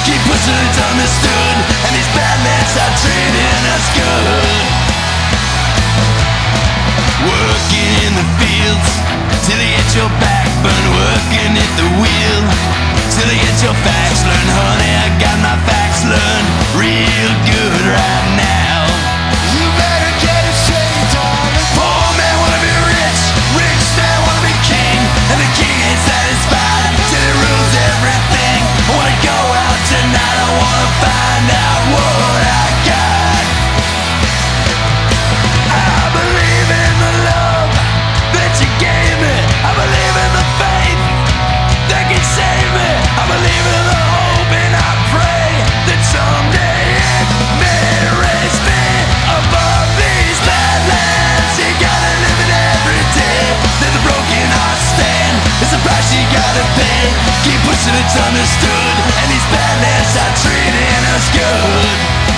Keep pushing, it's understood, and these bad men are treating us good. Working in the fields till you get your backbone, working at the wheel till you get your facts learned. Honey, I got my facts learned real good right now. You better get it straight, darling. Poor man wanna be rich, rich man wanna be king, and the king ain't satisfied till he rules everything. I wanna go out tonight, I wanna find out what I got. I believe in the love that you gave me, I believe in the faith that can save me, I believe in the hope, and I pray that someday it may raise me above these badlands. You gotta live it every day, let the broken heart stand, it's a price you gotta pay. Keep pushing, it's understood, and these badlands are treating us good.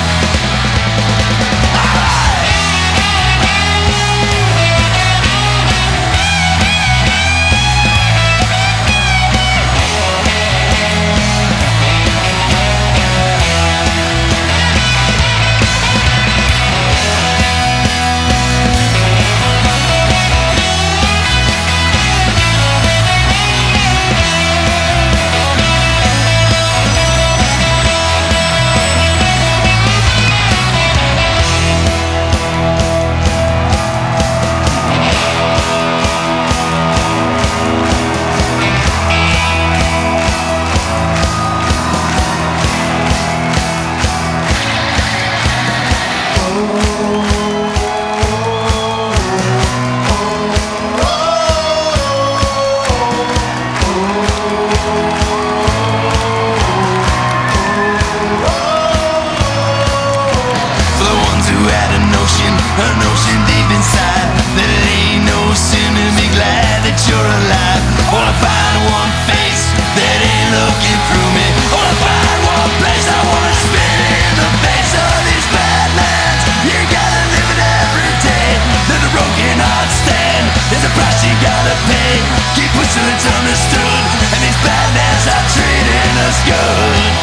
A notion deep inside that it ain't no sin to be glad that you're alive. I wanna find one face that ain't looking through me. I wanna find one place I wanna spit in the face of these badlands. You gotta live it every day, let the broken heart stand, there's a price you gotta pay. Keep pushing, it's understood, and these badlands are treating us good.